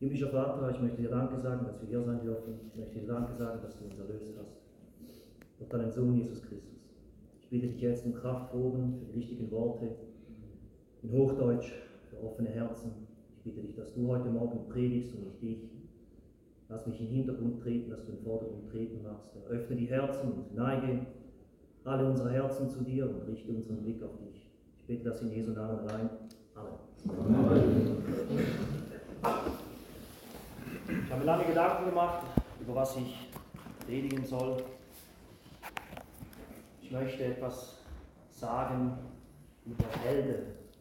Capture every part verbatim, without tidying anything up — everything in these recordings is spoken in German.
Himmlischer Vater, ich möchte dir Danke sagen, dass wir hier sein dürfen. Ich möchte dir Danke sagen, dass du uns erlöst hast. Durch deinen Sohn Jesus Christus. Ich bitte dich jetzt um Kraftproben für die wichtigen Worte in Hochdeutsch, für offene Herzen. Ich bitte dich, dass du heute Morgen predigst und nicht ich. Lass mich in den Hintergrund treten, dass du in den Vordergrund treten magst. Öffne die Herzen und neige alle unsere Herzen zu dir und richte unseren Blick auf dich. Ich bitte das in Jesu Namen allein. Amen. Amen. Ich habe mir lange Gedanken gemacht, über was ich predigen soll. Ich möchte etwas sagen über Helden.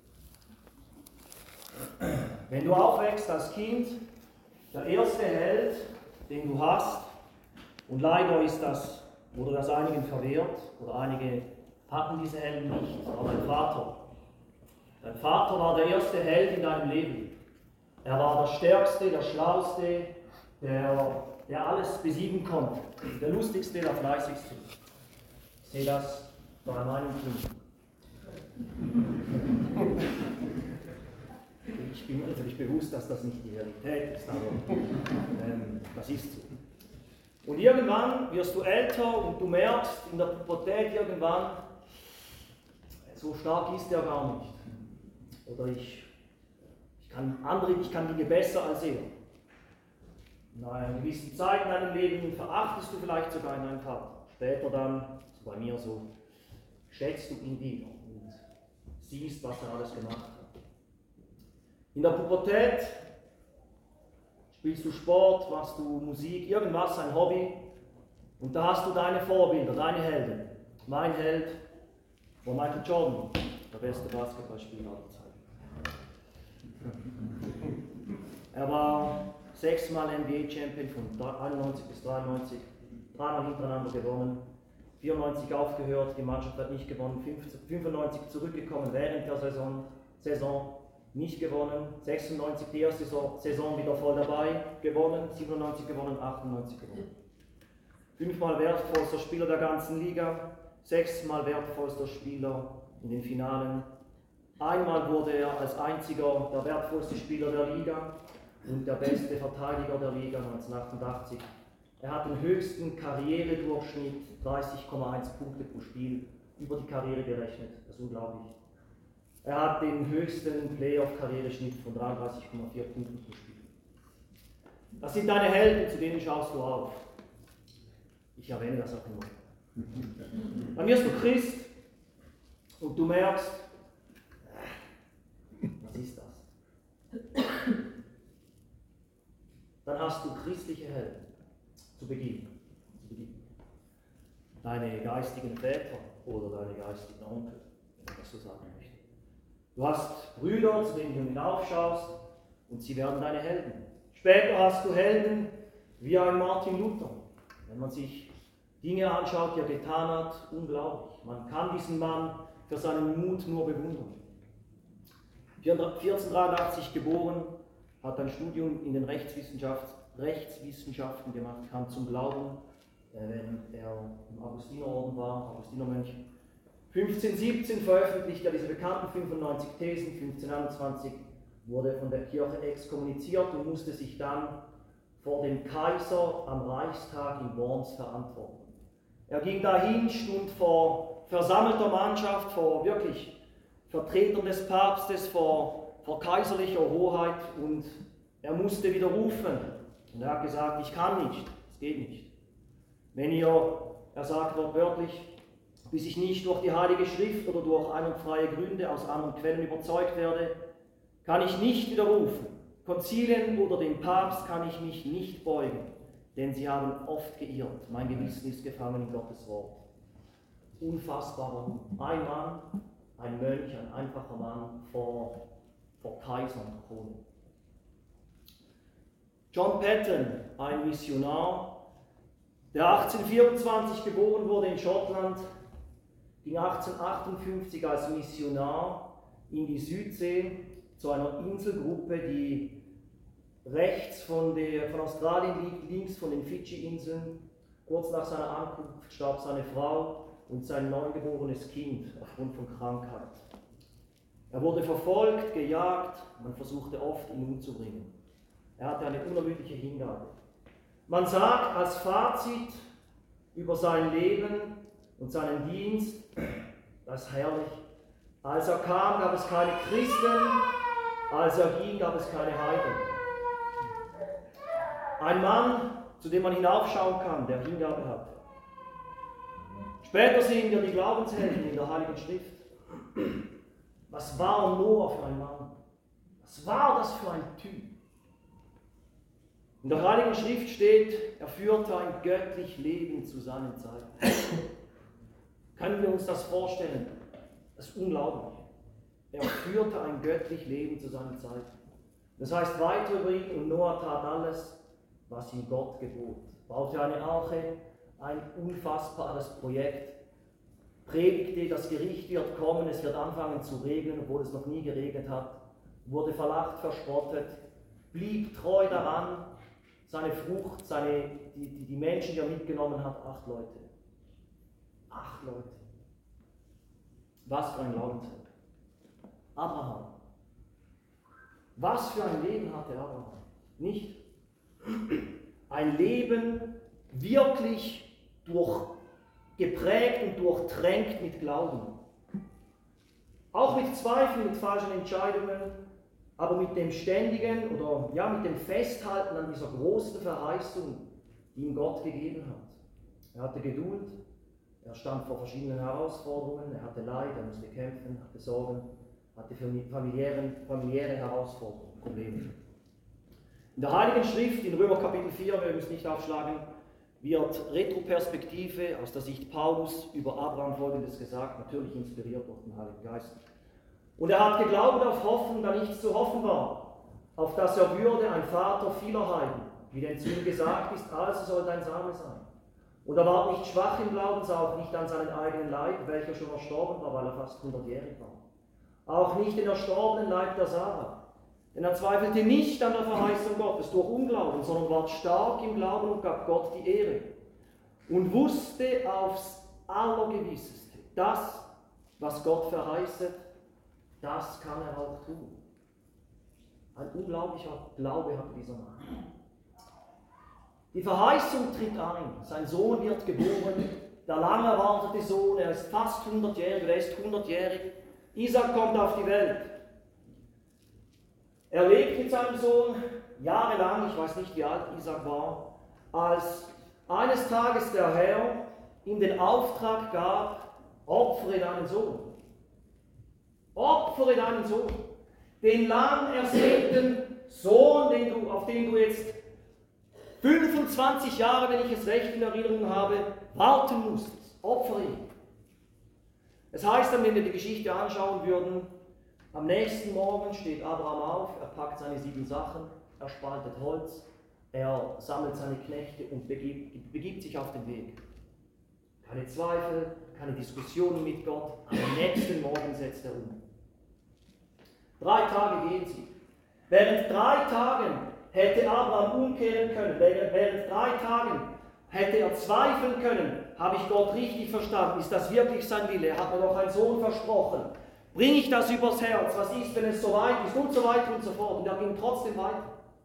Wenn du aufwächst als Kind, der erste Held, den du hast, und leider ist das, wurde das einigen verwehrt, oder einige hatten diese Helden nicht, aber dein Vater. Dein Vater war der erste Held in deinem Leben. Er war der Stärkste, der Schlauste, der, der alles besiegen konnte. Der Lustigste, der Fleißigste. Ich sehe das bei meinem Kind. Ich bin mir natürlich bewusst, dass das nicht die Realität ist, aber ähm, das ist so. Und irgendwann wirst du älter und du merkst in der Pubertät irgendwann, so stark ist er gar nicht. Oder ich Kann andere, ich kann Dinge besser als er. In einer gewissen Zeit in deinem Leben verachtest du vielleicht sogar in deinem Vater. Später dann, so bei mir so, schätzt du ihn wieder und siehst, was er alles gemacht hat. In der Pubertät spielst du Sport, machst du Musik, irgendwas, ein Hobby. Und da hast du deine Vorbilder, deine Helden. Mein Held war Michael Jordan, der beste Basketballspieler aller Zeiten. Er war sechsmal N B A-Champion von einundneunzig bis dreiundneunzig, dreimal hintereinander gewonnen, vierundneunzig aufgehört, die Mannschaft hat nicht gewonnen, fünfundneunzig zurückgekommen während der Saison, Saison nicht gewonnen, sechsundneunzig die erste Saison wieder voll dabei, gewonnen, siebenundneunzig gewonnen, achtundneunzig gewonnen. Fünfmal wertvollster Spieler der ganzen Liga, sechsmal wertvollster Spieler in den Finalen. Einmal wurde er als einziger der wertvollste Spieler der Liga und der beste Verteidiger der Liga neunzehnhundertachtundachtzig. Er hat den höchsten Karrieredurchschnitt, dreißig Komma eins Punkte pro Spiel, über die Karriere gerechnet. Das ist unglaublich. Er hat den höchsten Playoff-Karriereschnitt von dreiunddreißig Komma vier Punkten pro Spiel. Das sind deine Helden, zu denen schaust du auf. Ich erwähne das auch immer. Dann wirst du Christ und du merkst, was ist das? Dann hast du christliche Helden zu Beginn. Zu Beginn. Deine geistigen Väter oder deine geistigen Onkel, wenn man das so sagen möchte. Du hast Brüder, zu denen du hinaufschaust und sie werden deine Helden. Später hast du Helden wie ein Martin Luther. Wenn man sich Dinge anschaut, die er getan hat, unglaublich. Man kann diesen Mann für seinen Mut nur bewundern. vierzehnhundertdreiundachtzig geboren, hat ein Studium in den Rechtswissenschaft, Rechtswissenschaften gemacht, kam zum Glauben, während er im Augustinerorden war, Augustinermönch. fünfzehnhundertsiebzehn veröffentlichte er diese bekannten fünfundneunzig Thesen, fünfzehnhunderteinundzwanzig wurde von der Kirche exkommuniziert und musste sich dann vor dem Kaiser am Reichstag in Worms verantworten. Er ging dahin, stund vor versammelter Mannschaft, vor wirklich Vertretern des Papstes, vor, vor kaiserlicher Hoheit und er musste widerrufen. Und er hat gesagt, ich kann nicht, es geht nicht. Wenn ihr, er sagt wortwörtlich, bis ich nicht durch die Heilige Schrift oder durch einwandfreie Gründe aus anderen Quellen überzeugt werde, kann ich nicht widerrufen. Konzilien oder dem Papst kann ich mich nicht beugen, denn sie haben oft geirrt. Mein Gewissen ist gefangen in Gottes Wort. Unfassbar. Ein Mann, ein Mönch, ein einfacher Mann vor, vor Kaiser und Krone. John Paton, ein Missionar, der achtzehnhundertvierundzwanzig geboren wurde in Schottland, ging achtzehnhundertachtundfünfzig als Missionar in die Südsee zu einer Inselgruppe, die rechts von, der, von Australien liegt, links von den Fidschi-Inseln. Kurz nach seiner Ankunft starb seine Frau und sein neugeborenes Kind aufgrund von Krankheit. Er wurde verfolgt, gejagt, man versuchte oft, ihn umzubringen. Er hatte eine unermüdliche Hingabe. Man sagt als Fazit über sein Leben und seinen Dienst, das ist herrlich, als er kam, gab es keine Christen, als er ging, gab es keine Heiden. Ein Mann, zu dem man hinaufschauen kann, der Hingabe hat. Später sehen wir die Glaubenshelden in der Heiligen Schrift. Was war Noah für ein Mann? Was war das für ein Typ? In der Heiligen Schrift steht, er führte ein göttlich Leben zu seinen Zeiten. Können wir uns das vorstellen? Das ist unglaublich. Er führte ein göttlich Leben zu seinen Zeiten. Das heißt weiter über ihn, und Noah tat alles, was ihm Gott gebot. Baute eine Arche, ein unfassbares Projekt. Predigte, das Gericht wird kommen, es wird anfangen zu regnen, obwohl es noch nie geregnet hat. Wurde verlacht, verspottet, blieb treu daran. Seine Frucht, seine, die, die, die Menschen, die er mitgenommen hat, acht Leute. Acht Leute. Was für ein Glaubensheld. Abraham. Was für ein Leben hatte Abraham? Nicht ein Leben wirklich durch, geprägt und durchtränkt mit Glauben. Auch mit Zweifeln, mit falschen Entscheidungen, aber mit dem ständigen oder ja, mit dem Festhalten an dieser großen Verheißung, die ihm Gott gegeben hat. Er hatte Geduld, er stand vor verschiedenen Herausforderungen, er hatte Leid, er musste kämpfen, hatte Sorgen, hatte familiäre, familiäre Herausforderungen, Probleme. In der Heiligen Schrift, in Römer Kapitel vier, wir müssen nicht aufschlagen, wird Retroperspektive aus der Sicht Paulus über Abraham Folgendes gesagt, natürlich inspiriert durch den Heiligen Geist. Und er hat geglaubt auf Hoffen, da nichts zu hoffen war, auf dass er würde ein Vater vieler Heiden, wie denn zu ihm gesagt ist, also soll dein Same sein. Und er war nicht schwach im Glauben, sah auch nicht an seinen eigenen Leib, welcher schon erstorben war, weil er fast hundertjährig war. Auch nicht den erstorbenen Leib der Sarah. Denn er zweifelte nicht an der Verheißung Gottes durch Unglauben, sondern war stark im Glauben und gab Gott die Ehre. Und wusste aufs Allergewisseste, das, was Gott verheißet, das kann er auch tun. Ein unglaublicher Glaube hatte dieser Mann. Die Verheißung tritt ein. Sein Sohn wird geboren, der lang erwartete Sohn, er ist fast hundertjährig, er ist hundertjährig. Isaac kommt auf die Welt. Er lebt mit seinem Sohn jahrelang, ich weiß nicht, wie alt Isaac war, als eines Tages der Herr ihm den Auftrag gab, opfere deinen Sohn. Opfere deinen Sohn. Den lang ersehnten Sohn, den du, auf den du jetzt fünfundzwanzig Jahre, wenn ich es recht in Erinnerung habe, warten musstest. Opfere ihn. Es heißt dann, wenn wir die Geschichte anschauen würden, am nächsten Morgen steht Abraham auf, er packt seine sieben Sachen, er spaltet Holz, er sammelt seine Knechte und begibt, begibt sich auf den Weg. Keine Zweifel, keine Diskussionen mit Gott, am nächsten Morgen setzt er um. Drei Tage gehen sie. Während drei Tagen hätte Abraham umkehren können, während, während drei Tagen hätte er zweifeln können, habe ich Gott richtig verstanden, ist das wirklich sein Wille, er hat mir doch einen Sohn versprochen. Bringe ich das übers Herz? Was ist, wenn es so weit ist? Und so weiter und so fort. Und er ging trotzdem weiter.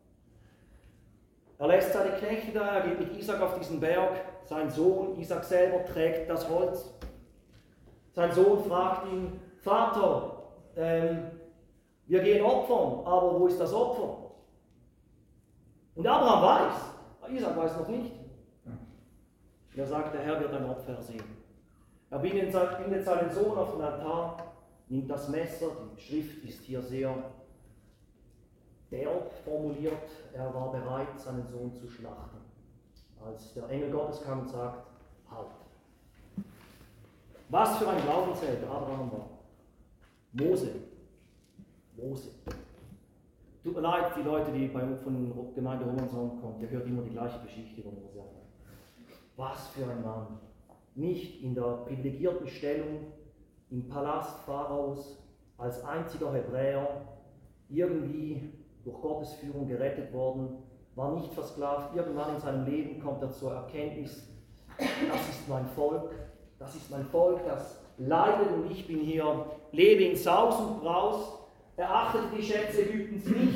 Er lässt seine Knechte da, er geht mit Isaac auf diesen Berg. Sein Sohn, Isaac selber, trägt das Holz. Sein Sohn fragt ihn, Vater, ähm, wir gehen opfern, aber wo ist das Opfer? Und Abraham weiß, Isaac weiß noch nicht. Er sagt, der Herr wird ein Opfer sehen. Er bindet seinen Sohn auf den Altar, nimmt das Messer, die Schrift ist hier sehr derb formuliert, er war bereit, seinen Sohn zu schlachten. Als der Engel Gottes kam und sagt, halt. Was für ein Glaubensheld Abraham war. Mose. Mose. Tut mir leid, die Leute, die bei, von Gemeinde Romanson kommen, ihr hört immer die gleiche Geschichte über Mose. Was für ein Mann. Nicht in der privilegierten Stellung im Palast Pharaos als einziger Hebräer irgendwie durch Gottes Führung gerettet worden, war nicht versklavt. Irgendwann in seinem Leben kommt er zur Erkenntnis, das ist mein Volk, das ist mein Volk, das leidet und ich bin hier, lebe in Saus und Braus, er achtete die Schätze Ägyptens nicht,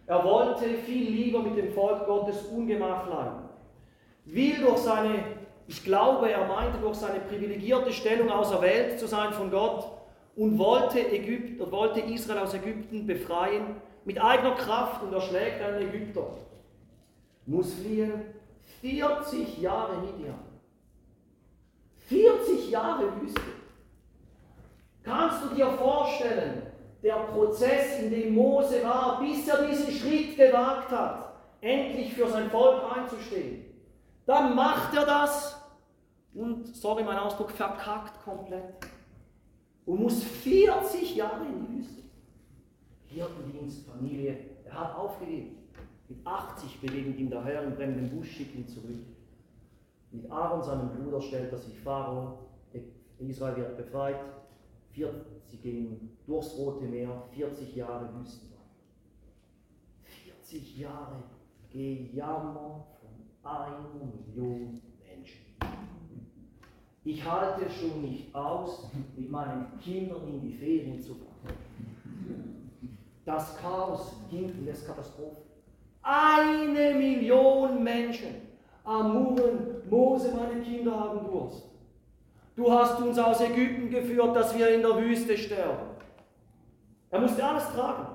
Er wollte viel lieber mit dem Volk Gottes Ungemach leiden. Will durch seine, ich glaube, er meinte durch seine privilegierte Stellung auserwählt zu sein von Gott und wollte, Ägypten, wollte Israel aus Ägypten befreien mit eigener Kraft und erschlägt einen Ägypter. Muss fliehen, vierzig Jahre Midian. vierzig Jahre Wüste. Kannst du dir vorstellen, der Prozess, in dem Mose war, bis er diesen Schritt gewagt hat, endlich für sein Volk einzustehen? Dann macht er das und, sorry mein Ausdruck, verkackt komplett. Und muss vierzig Jahre in die Wüste. Hirtendienst, Familie, er hat aufgegeben. Mit achtzig begegnet ihm der Herr und bringt den Busch, schickt ihn zurück. Mit Aaron, seinem Bruder, stellt er sich Pharao, Israel wird befreit, sie gehen durchs Rote Meer, vierzig Jahre Wüstenwand. vierzig Jahre Gejammer von einer Million Menschen. Ich halte es schon nicht aus, mit meinen Kindern in die Ferien zu fahren. Das Chaos hinten ist Katastrophe. Eine Million Menschen am Murren, Mose, meine Kinder haben Durst. Du hast uns aus Ägypten geführt, dass wir in der Wüste sterben. Er musste alles tragen.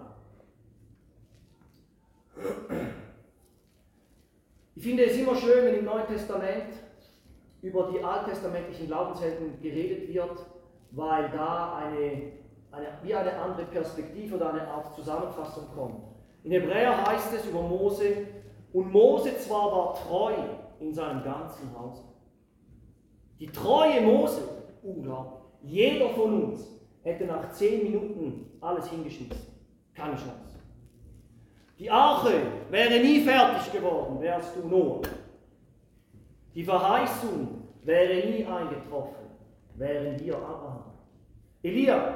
Ich finde es immer schön, wenn im Neuen Testament über die alttestamentlichen Glaubenshelden geredet wird, weil da eine, eine, wie eine andere Perspektive oder eine Art Zusammenfassung kommt. In Hebräer heißt es über Mose, und Mose zwar war treu in seinem ganzen Haus. Die treue Mose, unglaublich. Jeder von uns hätte nach zehn Minuten alles hingeschmissen. Keine Chance. Die Arche wäre nie fertig geworden, wärst du Noah. Die Verheißung wäre nie eingetroffen, wären wir Abraham. Elia,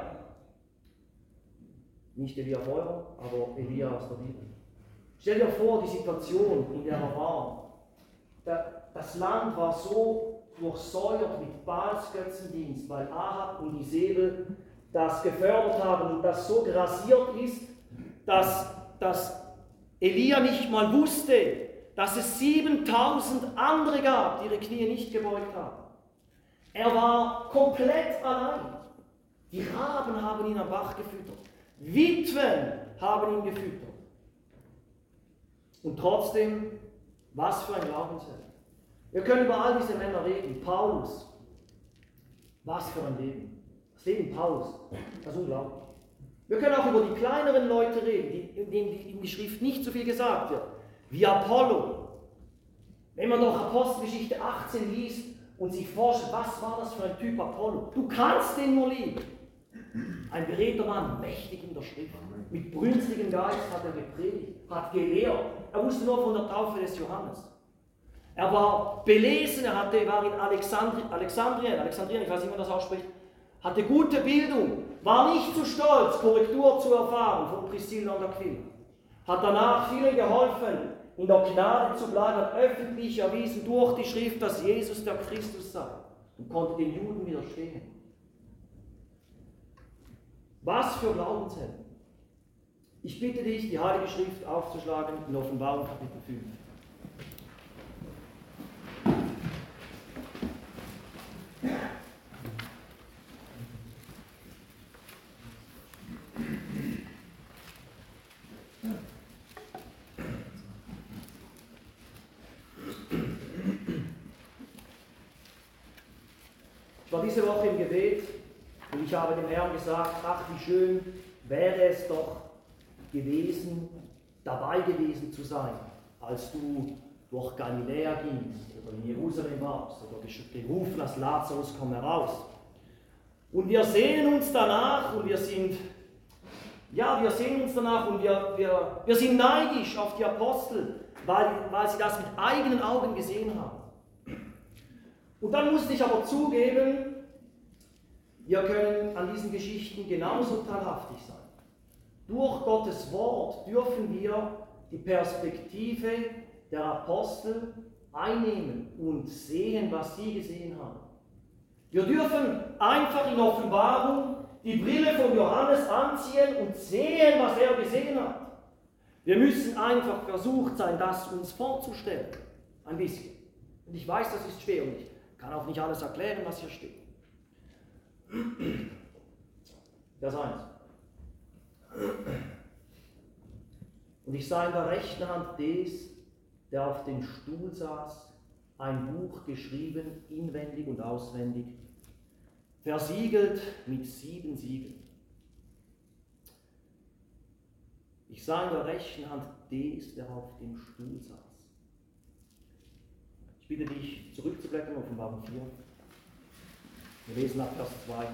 nicht Elia Feuer, aber Elia aus der Bibel. Stell dir vor, die Situation, in der er war. Das Land war so durchsäuert mit Baals-Götzendienst, weil Ahab und Isabel das gefördert haben und das so grassiert ist, dass, dass Elia nicht mal wusste, dass es siebentausend andere gab, die ihre Knie nicht gebeugt haben. Er war komplett allein. Die Raben haben ihn am Bach gefüttert. Witwen haben ihn gefüttert. Und trotzdem, was für ein Glaubensheld. Wir können über all diese Männer reden. Paulus, was für ein Leben. Das Leben Paulus, das ist unglaublich. Wir können auch über die kleineren Leute reden, denen in die Schrift nicht so viel gesagt wird. Wie Apollo. Wenn man doch Apostelgeschichte achtzehn liest und sich vorstellt, was war das für ein Typ Apollo? Du kannst den nur lieben. Ein beredter Mann, mächtig in der Schrift. Mit brünstigem Geist hat er gepredigt, hat gelehrt. Er wusste nur von der Taufe des Johannes. Er war belesen, er hatte, war in Alexandri, Alexandrien, Alexandrien, ich weiß nicht, wie man das ausspricht, hatte gute Bildung, war nicht zu stolz, Korrektur zu erfahren von Priscilla und Aquila. Hat danach vielen geholfen, in der Gnade zu bleiben, hat öffentlich erwiesen durch die Schrift, dass Jesus der Christus sei und konnte den Juden widerstehen. Was für Glaubenshelden. Ich bitte dich, die Heilige Schrift aufzuschlagen in Offenbarung Kapitel fünf. Ich war diese Woche im Gebet und ich habe dem Herrn gesagt, ach wie schön wäre es doch gewesen, dabei gewesen zu sein, als du durch Galiläa gingst oder in Jerusalem warst oder gerufen hast, Lazarus, komm heraus. Und wir sehnen uns danach und wir sind, ja, wir sehnen uns danach und wir, wir, wir sind neidisch auf die Apostel, weil, weil sie das mit eigenen Augen gesehen haben. Und dann musste ich aber zugeben, wir können an diesen Geschichten genauso teilhaftig sein. Durch Gottes Wort dürfen wir die Perspektive der Apostel einnehmen und sehen, was sie gesehen haben. Wir dürfen einfach in Offenbarung die Brille von Johannes anziehen und sehen, was er gesehen hat. Wir müssen einfach versucht sein, das uns vorzustellen. Ein bisschen. Und ich weiß, das ist schwer und ich kann auch nicht alles erklären, was hier steht. Vers eins. Und ich sah in der rechten Hand des, der auf dem Stuhl saß, ein Buch geschrieben, inwendig und auswendig, versiegelt mit sieben Siegeln. Ich sah in der rechten Hand des, der auf dem Stuhl saß. Ich bitte dich, zurückzublättern, Offenbarung vier. Wir lesen ab Vers zwei.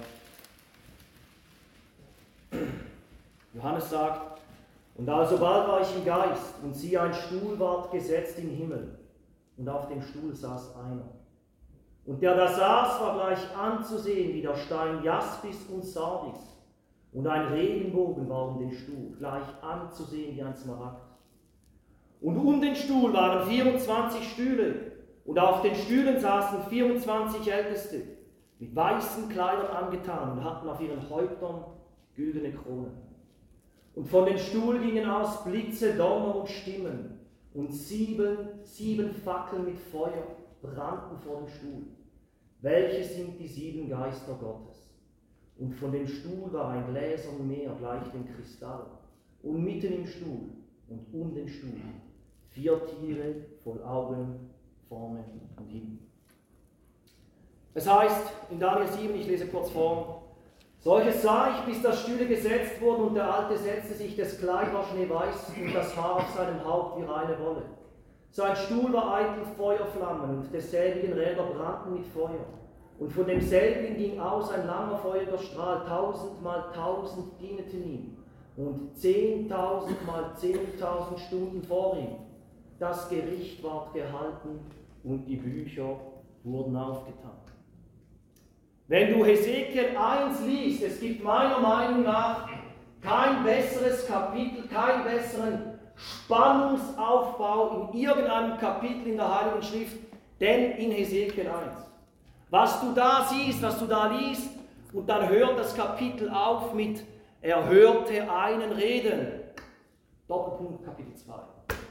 Johannes sagt, und alsobald war ich im Geist, und siehe, ein Stuhl ward gesetzt im Himmel, und auf dem Stuhl saß einer. Und der da saß, war gleich anzusehen wie der Stein Jaspis und Sardis, und ein Regenbogen war um den Stuhl, gleich anzusehen wie ein Smaragd. Und um den Stuhl waren vierundzwanzig Stühle, und auf den Stühlen saßen vierundzwanzig Älteste, mit weißen Kleidern angetan und hatten auf ihren Häuptern güldene Kronen. Und von dem Stuhl gingen aus Blitze, Donner und Stimmen, und sieben, sieben Fackeln mit Feuer brannten vor dem Stuhl. Welche sind die sieben Geister Gottes? Und von dem Stuhl war ein gläsern Meer gleich dem Kristall, und mitten im Stuhl und um den Stuhl vier Tiere voll Augen, vorne und hinten. Es heißt in Daniel sieben, ich lese kurz vor, solches sah ich, bis das Stühle gesetzt wurden, und der Alte setzte sich, das Kleid war schneeweiß und das Haar auf seinem Haupt wie reine Wolle. Sein Stuhl war eitel Feuerflammen, und desselbigen Räder brannten mit Feuer. Und von demselben ging aus ein langer feuriger Strahl, tausendmal tausend dieneten ihm, und zehntausendmal zehntausend Stunden vor ihm. Das Gericht ward gehalten, und die Bücher wurden aufgetan. Wenn du Hesekiel eins liest, es gibt meiner Meinung nach kein besseres Kapitel, keinen besseren Spannungsaufbau in irgendeinem Kapitel in der Heiligen Schrift, denn in Hesekiel eins. Was du da siehst, was du da liest, und dann hört das Kapitel auf mit, er hörte einen reden. Doppelpunkt Kapitel zwei.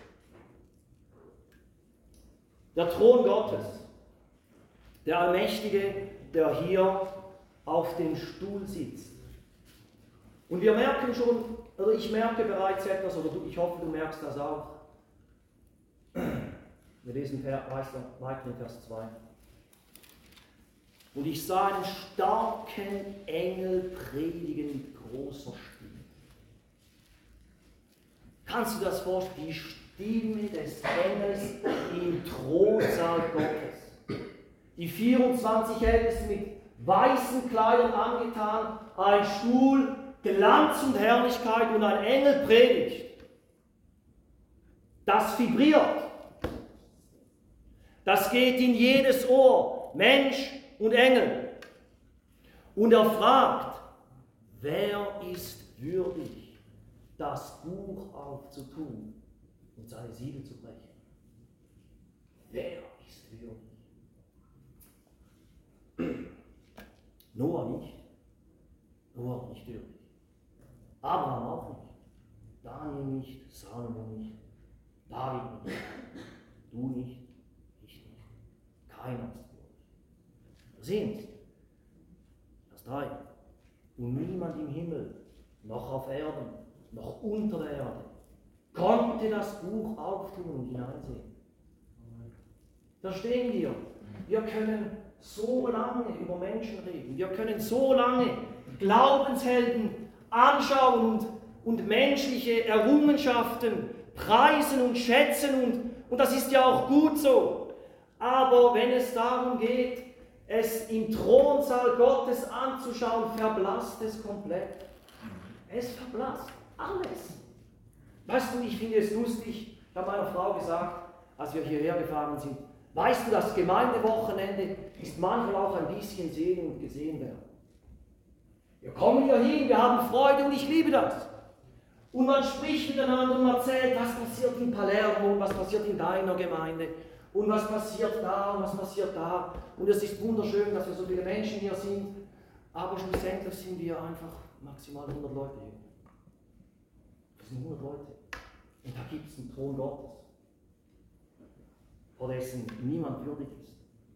Der Thron Gottes, der Allmächtige, der hier auf dem Stuhl sitzt. Und wir merken schon, oder ich merke bereits etwas, oder du, ich hoffe, du merkst das auch. Wir lesen weiter in Vers zwei. Und ich sah einen starken Engel predigen mit großer Stimme. Kannst du das vorstellen? Die Stimme des Engels im Thronsaal Gottes. Die vierundzwanzig Ältesten mit weißen Kleidern angetan, ein Stuhl, Glanz und Herrlichkeit und ein Engel predigt. Das vibriert. Das geht in jedes Ohr, Mensch und Engel. Und er fragt, wer ist würdig, das Buch aufzutun und seine Siegel zu brechen? Wer ist würdig? Noah nicht. Noah nicht würdig. Abraham auch nicht. Daniel nicht. Salomo nicht. David nicht. Du nicht. Ich nicht. Keiner ist würdig. Wir sehen es. Vers drei. Und niemand im Himmel, noch auf Erden, noch unter der Erde, konnte das Buch auftun und hineinsehen. Verstehen wir? Wir können so lange über Menschen reden. Wir können so lange Glaubenshelden anschauen und, und menschliche Errungenschaften preisen und schätzen. Und, und das ist ja auch gut so. Aber wenn es darum geht, es im Thronsaal Gottes anzuschauen, verblasst es komplett. Es verblasst alles. Weißt du, ich finde es lustig, ich habe meiner Frau gesagt, als wir hierher gefahren sind, weißt du, das Gemeindewochenende ist manchmal auch ein bisschen sehen und gesehen werden. Wir kommen hier hin, wir haben Freude und ich liebe das. Und man spricht miteinander und man erzählt, was passiert in Palermo, was passiert in deiner Gemeinde und was passiert da und was passiert da. Und es ist wunderschön, dass wir so viele Menschen hier sind, aber schlussendlich sind wir einfach maximal hundert Leute hier. Das sind hundert Leute. Und da gibt es einen Thron Gottes, vor dessen niemand würdig ist.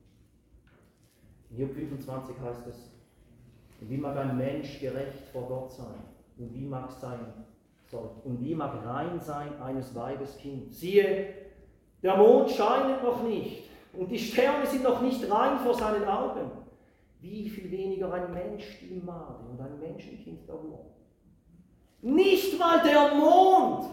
In Hiob fünfundzwanzig heißt es, und wie mag ein Mensch gerecht vor Gott sein? Und wie mag sein, sorry, und wie mag rein sein eines Weibes Kind? Siehe, der Mond scheinet noch nicht und die Sterne sind noch nicht rein vor seinen Augen. Wie viel weniger ein Mensch die Made und ein Menschenkind der Uhr. Nicht mal der Mond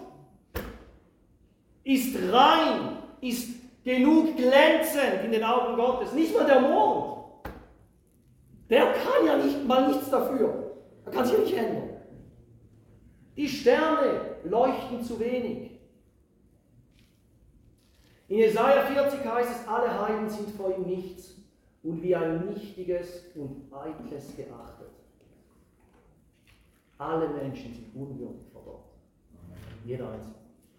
ist rein, ist genug glänzend in den Augen Gottes. Nicht mal der Mond. Der kann ja nicht mal nichts dafür. Er kann sich ja nicht ändern. Die Sterne leuchten zu wenig. In Jesaja vierzig heißt es, alle Heiden sind vor ihm nichts und wie ein Nichtiges und Eitles geachtet. Alle Menschen sind unwürdig vor Gott. Jeder Einzelne.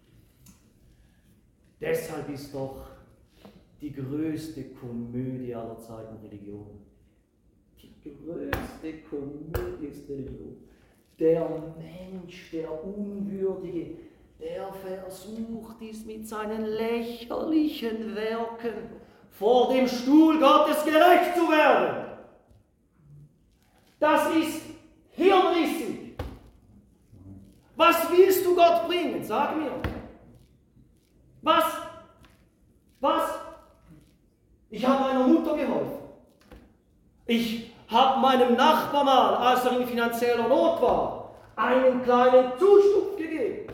Deshalb ist doch die größte Komödie aller Zeiten Religion. Die größte Komödie ist Religion. Der Mensch, der Unwürdige, der versucht ist mit seinen lächerlichen Werken vor dem Stuhl Gottes gerecht zu werden. Das ist hirnrissig. Was willst du Gott bringen? Sag mir. Was? Was? Ich habe meiner Mutter geholfen. Ich habe meinem Nachbar mal, als er in finanzieller Not war, einen kleinen Zustupf gegeben.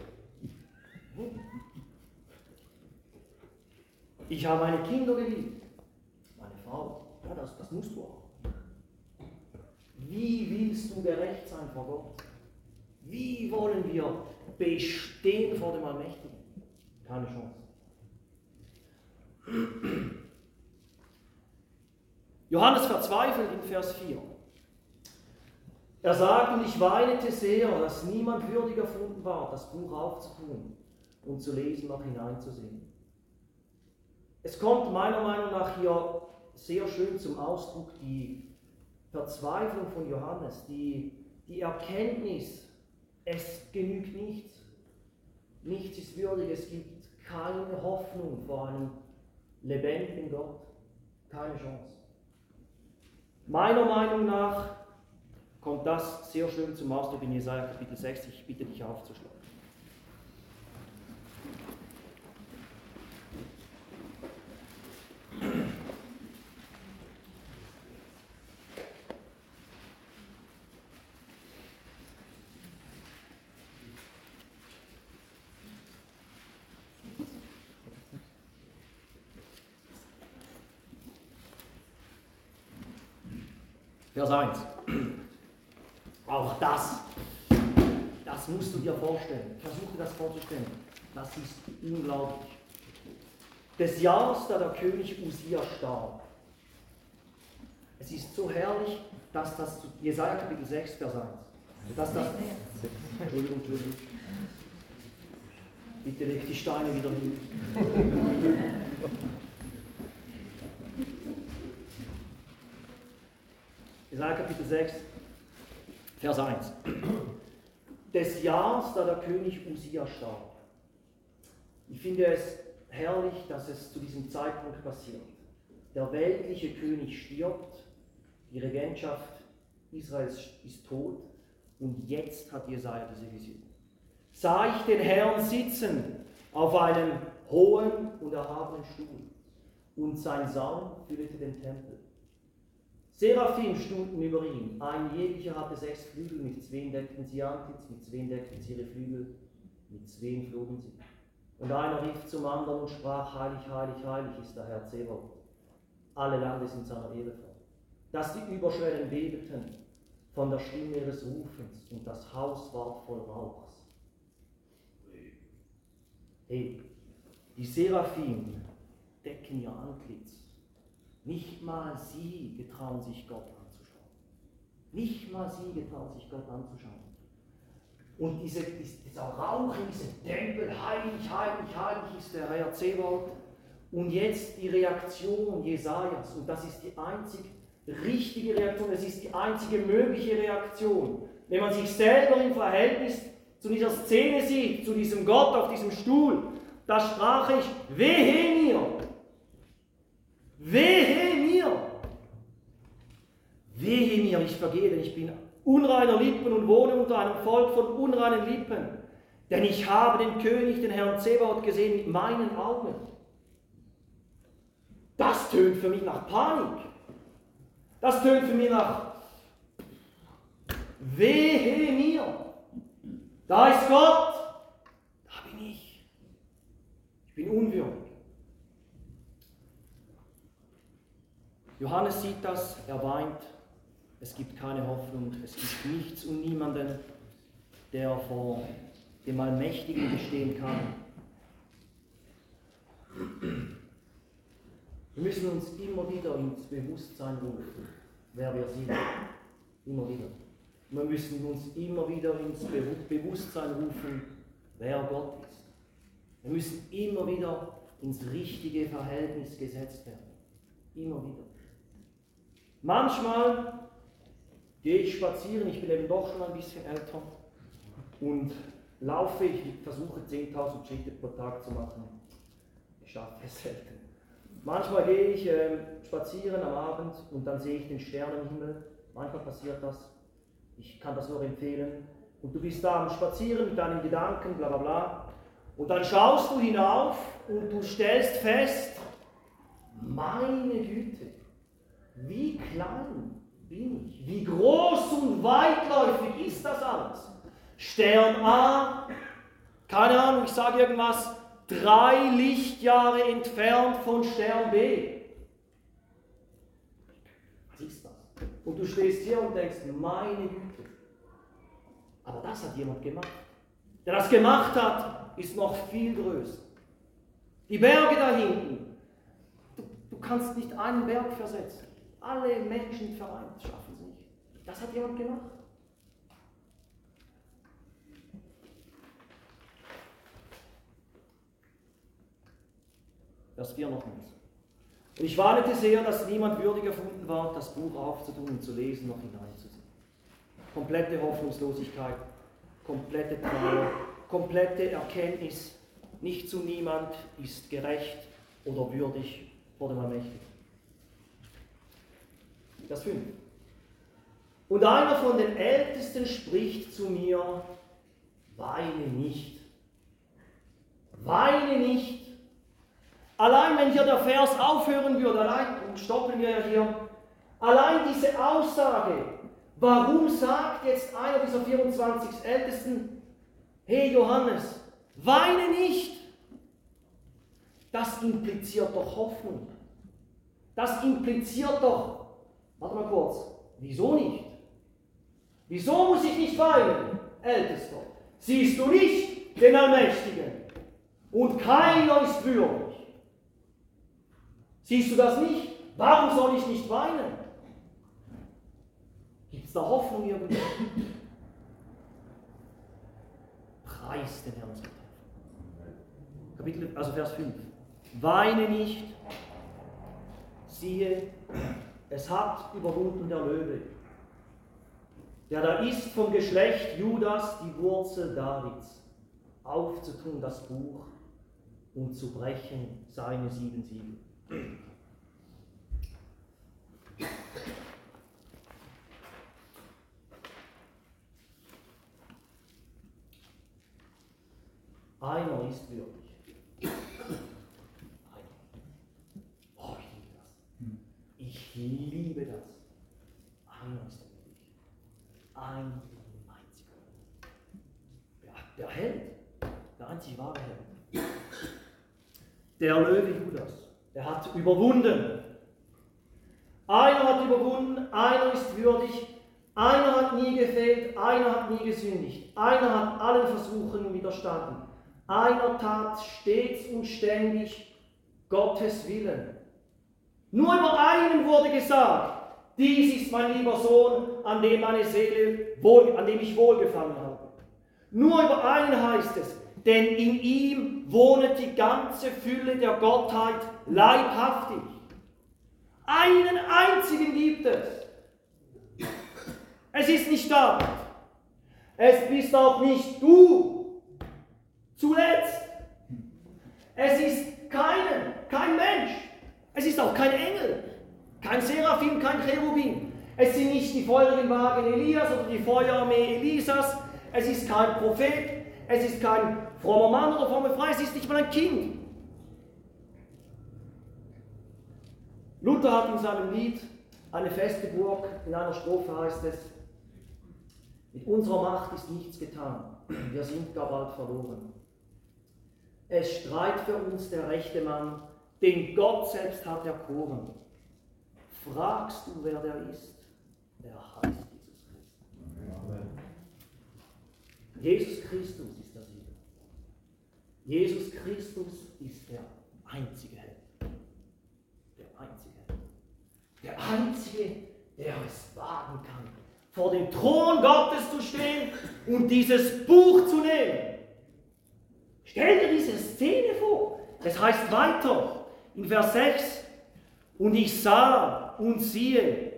Ich habe meine Kinder geliebt. Meine Frau. Ja, das, das musst du auch. Wie willst du gerecht sein vor Gott? Wie wollen wir bestehen vor dem Allmächtigen? Keine Chance. Johannes verzweifelt in Vers vier. Er sagt, und ich weinete sehr, dass niemand würdig erfunden war, das Buch aufzutun und zu lesen, noch hineinzusehen. Es kommt meiner Meinung nach hier sehr schön zum Ausdruck die Verzweiflung von Johannes, die, die Erkenntnis, es genügt nichts. Nichts ist würdig, es gibt keine Hoffnung vor einem lebendigen Gott. Keine Chance. Meiner Meinung nach kommt das sehr schön zum Ausdruck in Jesaja Kapitel sechs. Ich bitte dich aufzuschlagen. Vers eins. Auch das, das musst du dir vorstellen. Versuch dir das vorzustellen. Das ist unglaublich. Des Jahres, da der König Usia starb. Es ist so herrlich, dass das, Jesaja Kapitel sechs, Vers eins, dass das, Entschuldigung, Entschuldigung. Bitte leg die Steine wieder hin. Jesaja Kapitel sechs, Vers eins. Des Jahres, da der König Usia starb. Ich finde es herrlich, dass es zu diesem Zeitpunkt passiert. Der weltliche König stirbt, die Regentschaft Israels ist tot und jetzt hat Jesaja diese Vision. Sah ich den Herrn sitzen auf einem hohen und erhabenen Stuhl und sein Saum füllte den Tempel. Seraphim stunden über ihn, ein jeglicher hatte sechs Flügel, mit zween deckten sie Antlitz, mit zween deckten sie ihre Flügel, mit zween flogen sie. Und einer rief zum anderen und sprach, heilig, heilig, heilig ist der Herr Zebaoth. Alle Lande sind seiner Ehre voll. Dass die Überschwellen bebten von der Stimme ihres Rufens und das Haus ward voll Rauchs. Hey, die Seraphim decken ihr Antlitz. Nicht mal sie getrauen sich Gott anzuschauen. Nicht mal sie getrauen sich Gott anzuschauen. Und diese, dieser Rauch in diesem Tempel, heilig, heilig, heilig ist der Herr Zebaoth. Und jetzt die Reaktion Jesajas. Und das ist die einzig richtige Reaktion, es ist die einzige mögliche Reaktion. Wenn man sich selber im Verhältnis zu dieser Szene sieht, zu diesem Gott auf diesem Stuhl, da sprach ich, wehe mir, wehe mir, wehe mir, ich vergehe, denn ich bin unreiner Lippen und wohne unter einem Volk von unreinen Lippen, denn ich habe den König, den Herrn Zebaoth gesehen mit meinen Augen. Das tönt für mich nach Panik. Das tönt für mich nach wehe mir. Da ist Gott, da bin ich. Ich bin unwürdig. Johannes sieht das, er weint. Es gibt keine Hoffnung, es gibt nichts und niemanden, der vor dem Allmächtigen bestehen kann. Wir müssen uns immer wieder ins Bewusstsein rufen, wer wir sind. Immer wieder. Wir müssen uns immer wieder ins Bewusstsein rufen, wer Gott ist. Wir müssen immer wieder ins richtige Verhältnis gesetzt werden. Immer wieder. Manchmal gehe ich spazieren, ich bin eben doch schon ein bisschen älter, und laufe, ich versuche zehntausend Schritte pro Tag zu machen. Ich schaffe es selten. Manchmal gehe ich äh, spazieren am Abend und dann sehe ich den Sternenhimmel. Manchmal passiert das. Ich kann das nur empfehlen. Und du bist da am Spazieren mit deinen Gedanken, bla bla bla. Und dann schaust du hinauf und du stellst fest, meine Güte, wie klein bin ich, wie groß und weitläufig ist das alles. Stern A, keine Ahnung, ich sage irgendwas, drei Lichtjahre entfernt von Stern B. Was ist das? Und du stehst hier und denkst, meine Güte. Aber das hat jemand gemacht. Der das gemacht hat, ist noch viel größer. Die Berge da hinten, du, du kannst nicht einen Berg versetzen. Alle Menschen vereint schaffen es nicht. Das hat jemand gemacht. Vers vier nochmals. Und ich warnete sehr, dass niemand würdig erfunden war, das Buch aufzutun und zu lesen, noch hineinzusehen. Komplette Hoffnungslosigkeit, komplette Trauer, komplette Erkenntnis, nicht zu niemand ist gerecht oder würdig vor dem Allmächtigen. Vers fünf. Und einer von den Ältesten spricht zu mir, weine nicht. Weine nicht. Allein wenn hier der Vers aufhören würde, allein, und stoppen wir ja hier, allein diese Aussage, warum sagt jetzt einer dieser vierundzwanzig Ältesten, hey Johannes, weine nicht, das impliziert doch Hoffnung. Das impliziert doch, warte mal kurz, wieso nicht? Wieso muss ich nicht weinen, Ältester? Siehst du nicht den Allmächtigen? Und keiner ist würdig. Siehst du das nicht? Warum soll ich nicht weinen? Gibt es da Hoffnung irgendwo? Preis den Herrn. Kapitel, also Vers fünf. Weine nicht, siehe, es hat überwunden der Löwe, der da ist vom Geschlecht Judas, die Wurzel Davids, aufzutun das Buch und zu brechen seine sieben Siegel. Einer ist würdig. Einer. Oh, ich liebe das. Ich liebe das. Einer ist würdig. Ein einziger. Der, der Held. Der einzig wahre Held. Der Löwe Judas. Er hat überwunden. Einer hat überwunden, einer ist würdig, einer hat nie gefehlt, einer hat nie gesündigt, einer hat allen Versuchen widerstanden, einer tat stets und ständig Gottes Willen. Nur über einen wurde gesagt, dies ist mein lieber Sohn, an dem meine Seele wohl, an dem ich wohlgefallen habe. Nur über einen heißt es, denn in ihm wohnet die ganze Fülle der Gottheit leibhaftig. Einen einzigen gibt es. Es ist nicht David. Es bist auch nicht du zuletzt. Es ist keine, kein Mensch. Es ist auch kein Engel, kein Seraphim, kein Cherubim. Es sind nicht die feurigen Wagen Elias oder die Feuerarmee Elisas. Es ist kein Prophet. Es ist kein frommer Mann oder fromme Frau. Es ist nicht mal ein Kind. Luther hat in seinem Lied Eine feste Burg, in einer Strophe heißt es: Mit unserer Macht ist nichts getan, wir sind gar bald verloren. Es streit für uns der rechte Mann, den Gott selbst hat erkoren. Fragst du, wer der ist? Er heißt Jesus Christus. Jesus Christus ist der Sieger. Jesus Christus ist der einzige Held. Der einzige Held. Der einzige, der es wagen kann, vor dem Thron Gottes zu stehen und dieses Buch zu nehmen. Stell dir diese Szene vor. Es heißt weiter in Vers sechs: Und ich sah und siehe.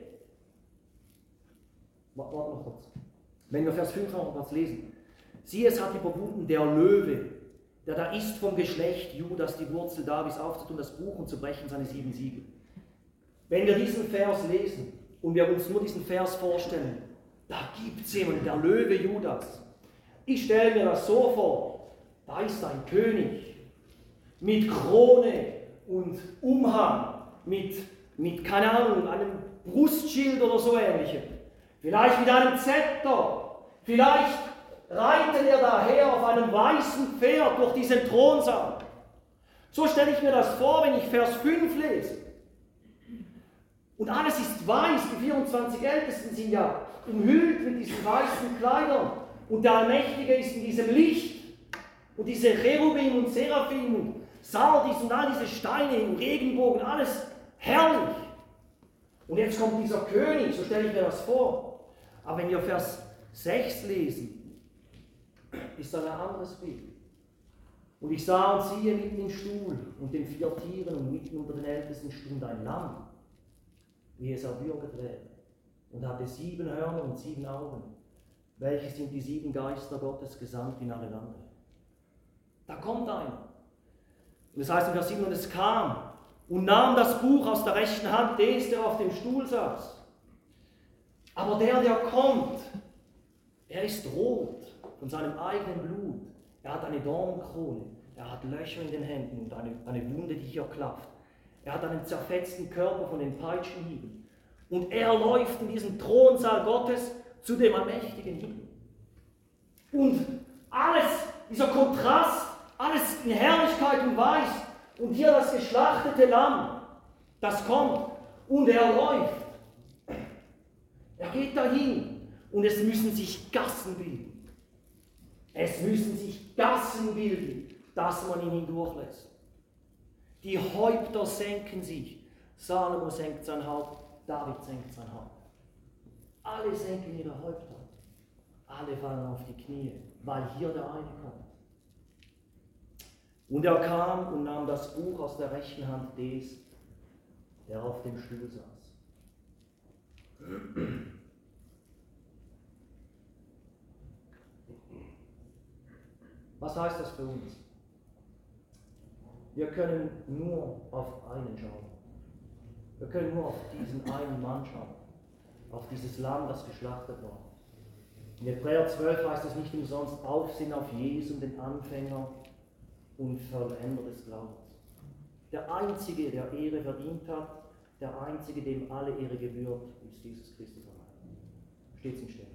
Warte noch kurz. Wenn wir Vers fünf noch kurz lesen. Siehe, es hat überwunden der Löwe, der da ist vom Geschlecht Judas, die Wurzel Davids, aufzutun das Buch und zu brechen seine sieben Siegel. Wenn wir diesen Vers lesen und wir uns nur diesen Vers vorstellen, da gibt es jemanden, der Löwe Judas. Ich stelle mir das so vor, da ist ein König mit Krone und Umhang, mit, mit keine Ahnung, einem Brustschild oder so ähnlichem. Vielleicht mit einem Zepter, vielleicht reitet er daher auf einem weißen Pferd durch diesen Thronsaal. So stelle ich mir das vor, wenn ich Vers fünf lese. Und alles ist weiß, die vierundzwanzig Ältesten sind ja umhüllt mit diesen weißen Kleidern. Und der Allmächtige ist in diesem Licht. Und diese Cherubim und Seraphim und Sardis und all diese Steine im Regenbogen, alles herrlich. Und jetzt kommt dieser König, so stelle ich mir das vor. Aber wenn wir Vers sechs lesen, ist da ein anderes Bild. Und ich sah und siehe mitten im Stuhl und den vier Tieren und mitten unter den Ältesten stund ein Lamm, wie es erbürget wäre, und hatte sieben Hörner und sieben Augen. Welche sind die sieben Geister Gottes gesandt in alle Lande? Da kommt einer. Und es heißt in Vers sieben, und es kam und nahm das Buch aus der rechten Hand des, der auf dem Stuhl saß. Aber der, der kommt, er ist rot von seinem eigenen Blut. Er hat eine Dornenkrone, er hat Löcher in den Händen und eine, eine Wunde, die hier klafft. Er hat einen zerfetzten Körper von den Peitschenhieben. Und er läuft in diesen Thronsaal Gottes zu dem Allmächtigen hin. Und alles, dieser Kontrast, alles in Herrlichkeit und Weiß. Und hier das geschlachtete Lamm, das kommt und er läuft. Er geht dahin und es müssen sich Gassen bilden. Es müssen sich Gassen bilden, dass man ihn hindurchlässt. Die Häupter senken sich. Salomo senkt sein Haupt, David senkt sein Haupt. Alle senken ihre Häupter. Alle fallen auf die Knie, weil hier der eine kommt. Und er kam und nahm das Buch aus der rechten Hand des, der auf dem Stuhl saß. Was heißt das für uns? Wir können nur auf einen schauen. Wir können nur auf diesen einen Mann schauen. Auf dieses Lamm, das geschlachtet war. In Hebräer zwölf heißt es nicht umsonst: Aufsehen auf Jesus, den Anfänger und Vollender des Glaubens. Der Einzige, der Ehre verdient hat, der Einzige, dem alle Ehre gebührt, ist Jesus Christus allein. Steht es in Stellen.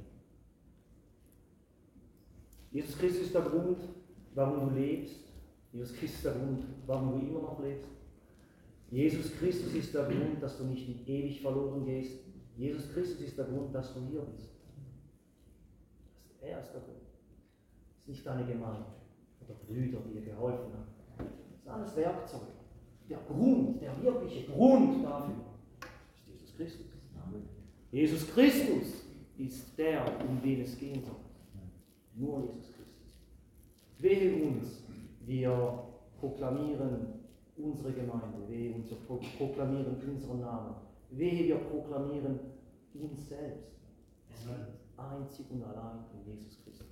Jesus Christus ist der Grund, warum du lebst. Jesus Christus ist der Grund, warum du immer noch lebst. Jesus Christus ist der Grund, dass du nicht ewig verloren gehst. Jesus Christus ist der Grund, dass du hier bist. Er ist der Grund. Es ist nicht deine Gemeinde oder Brüder, die dir geholfen haben. Das sind alles Werkzeuge. Der Grund, der wirkliche Grund dafür ist Jesus Christus. Jesus Christus ist der, um den es gehen soll. Nur Jesus Christus. Wehe uns, wir proklamieren unsere Gemeinde, wehe uns, wir proklamieren unseren Namen, wehe wir proklamieren uns selbst. einzig und allein in Jesus Christus.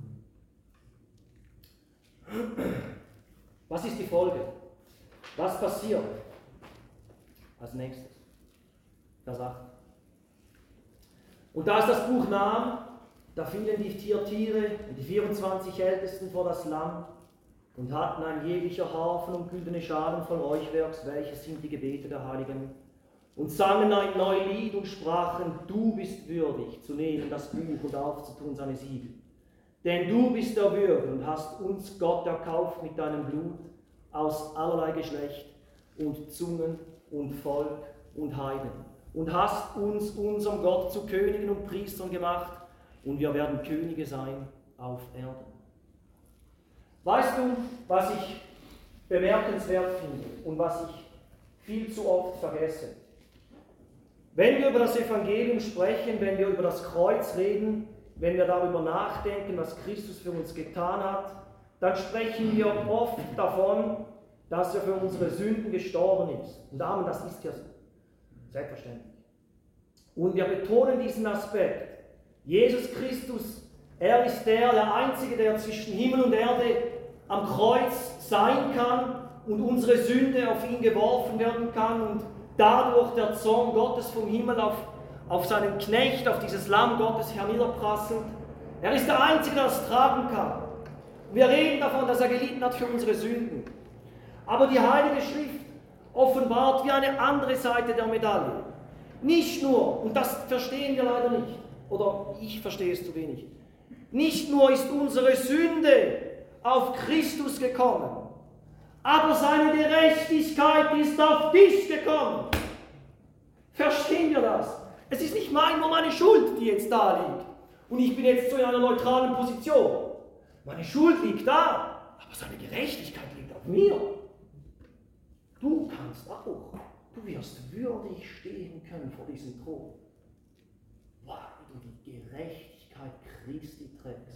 Was ist die Folge? Was passiert als nächstes? Vers acht. Und da es das Buch nahm, da fielen die vier Tiere und die vierundzwanzig Ältesten vor das Lamm und hatten ein jeglicher Harfen und güldene Schalen voll Räuchwerks, welches sind die Gebete der Heiligen, und sangen ein neues Lied und sprachen: Du bist würdig zu nehmen das Buch und aufzutun seine Siegel. Denn du bist der Würge und hast uns Gott erkauft mit deinem Blut aus allerlei Geschlecht und Zungen und Volk und Heiden, und hast uns unserem Gott zu Königen und Priestern gemacht, und wir werden Könige sein auf Erden. Weißt du, was ich bemerkenswert finde und was ich viel zu oft vergesse? Wenn wir über das Evangelium sprechen, wenn wir über das Kreuz reden, wenn wir darüber nachdenken, was Christus für uns getan hat, dann sprechen wir oft davon, dass er für unsere Sünden gestorben ist. Und Amen, das ist ja so. Selbstverständlich. Und wir betonen diesen Aspekt. Jesus Christus, er ist der, der Einzige, der zwischen Himmel und Erde am Kreuz sein kann und unsere Sünde auf ihn geworfen werden kann und dadurch der Zorn Gottes vom Himmel auf, auf seinen Knecht, auf dieses Lamm Gottes herniederprasselt. Er ist der Einzige, der das tragen kann. Wir reden davon, dass er gelitten hat für unsere Sünden. Aber die Heilige Schrift offenbart wie eine andere Seite der Medaille. Nicht nur, und das verstehen wir leider nicht, oder ich verstehe es zu wenig, nicht nur ist unsere Sünde auf Christus gekommen, aber seine Gerechtigkeit ist auf dich gekommen. Verstehen wir das? Es ist nicht mein, nur meine Schuld, die jetzt da liegt. Und ich bin jetzt so in einer neutralen Position. Meine Schuld liegt da, aber seine Gerechtigkeit liegt auf mir. Du kannst auch. Du wirst würdig stehen können vor diesem Thron, weil du die Gerechtigkeit Christi trägst.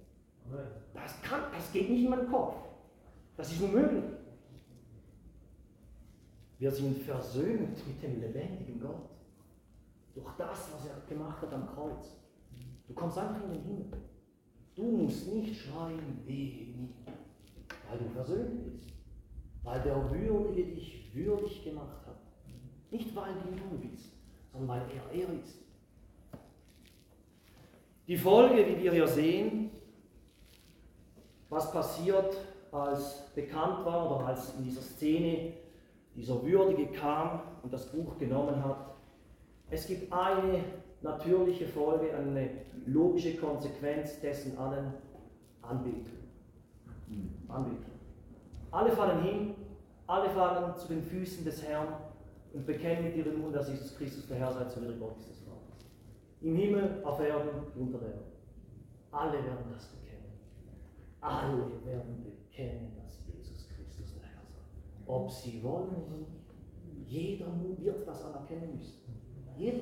Das, kann, das geht nicht in meinen Kopf. Das ist unmöglich. Wir sind versöhnt mit dem lebendigen Gott. Durch das, was er gemacht hat am Kreuz. Du kommst einfach in den Himmel. Du musst nicht schreien, wehe mir, weil du versöhnt bist. Weil der Würdige dich würdig gemacht hat. Nicht weil du bist, sondern weil er er ist. Die Folge, wie wir hier sehen, was passiert, als bekannt war oder als in dieser Szene dieser Würdige kam und das Buch genommen hat. Es gibt eine natürliche Folge, eine logische Konsequenz dessen allen: Anbetung. Anbetung. Alle fallen hin, alle fallen zu den Füßen des Herrn und bekennen mit ihrem Mund, dass Jesus Christus der Herr sei, zu ihrer Gott ist des Vaters. Im Himmel, auf Erden, unter der Erde. Alle werden das bekennen. Alle werden bekennen, dass Jesus Christus der Herr sei. Ob sie wollen oder nicht. Jeder wird das anerkennen müssen. Jeder.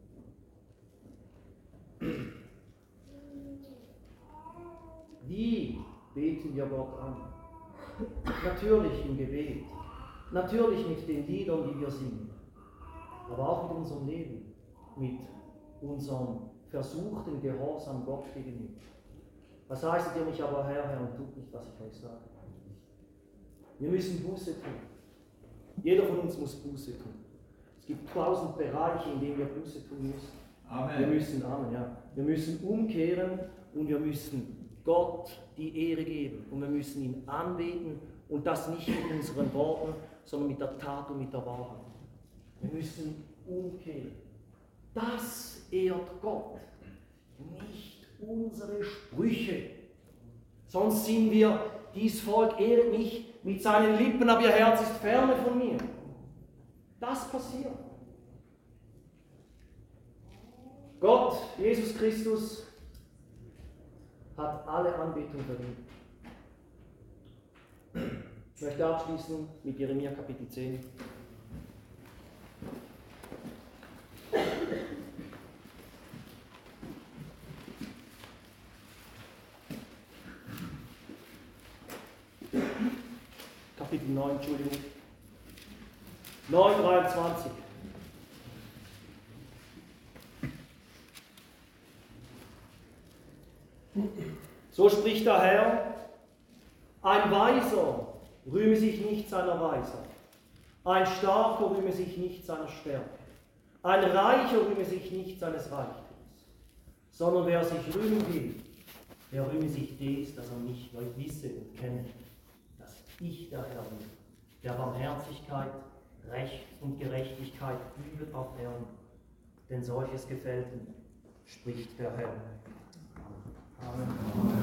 Wie beten wir Gott an? Natürlich im Gebet. Natürlich mit den Liedern, die wir singen. Aber auch mit unserem Leben. Mit unserem versuchten Gehorsam Gott gegenüber. Was heißt ihr mich aber, Herr, Herr, und tut nicht, was ich euch sage? Wir müssen Buße tun. Jeder von uns muss Buße tun. Es gibt tausend Bereiche, in denen wir Buße tun müssen. Amen. Wir müssen, Amen, ja. Wir müssen umkehren und wir müssen Gott die Ehre geben. Und wir müssen ihn anbeten und das nicht mit unseren Worten, sondern mit der Tat und mit der Wahrheit. Wir müssen umkehren. Das ehrt Gott, nicht unsere Sprüche. Sonst sind wir: Dies Volk ehrt mich mit seinen Lippen, aber ihr Herz ist ferne von mir. Das passiert. Gott, Jesus Christus, hat alle Anbetung verdient. Ich möchte abschließen mit Jeremia Kapitel zehn. Kapitel neun, Entschuldigung. neun, dreiundzwanzig. So spricht der Herr, ein Weiser rühme sich nicht seiner Weisheit, ein Starker rühme sich nicht seiner Stärke, ein Reicher rühme sich nicht seines Reichtums, sondern wer sich rühmen will, der rühme sich des, dass er mich wisse und kenne, dass ich der Herr bin, der Barmherzigkeit, Recht und Gerechtigkeit übet auf Erden, denn solches gefällt ihm, spricht der Herr. Amen.